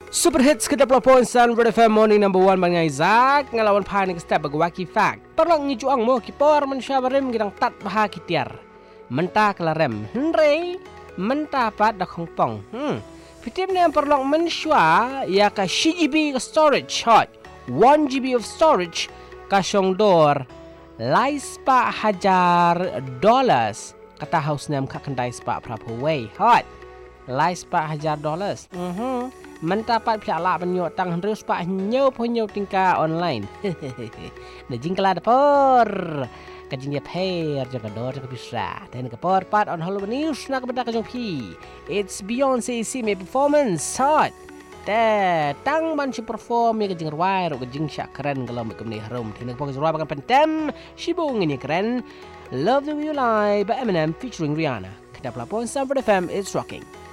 Super Hits ke-10.9 Red FM Morning number 1 Bang Isaac ngelawan panik step bagwaki fact. Perlang ngijuang mo kipor mensyabarim gidang tat baha kitiar. Mentah kelarem. Henry mentah pat dak hongpong. Fitim ni perlang mensyua ya ka 1GB storage hot. 1GB of storage ka syongdor laispa hajar dollars. Kata house name ka kendai spa prapo way hot. Laispa hajar dollars. Mentapat pihak lak penyok tang terus pak nyau punyau tingkah online. Najing kala dapur. Kajing dia pair jaga dor jaga bisa. Dan kapor pat on Hollywood News nak benda kajong pi. It's Beyonce me performance hot. Tang man si perform ya kajing ruai ro kajing syak keren kalau mek kemni harum. Dan kapor ruai bakan pentem sibung ini keren. Love the Way You Lie by Eminem featuring Rihanna. Kedap lapon Stanford FM, it's rocking.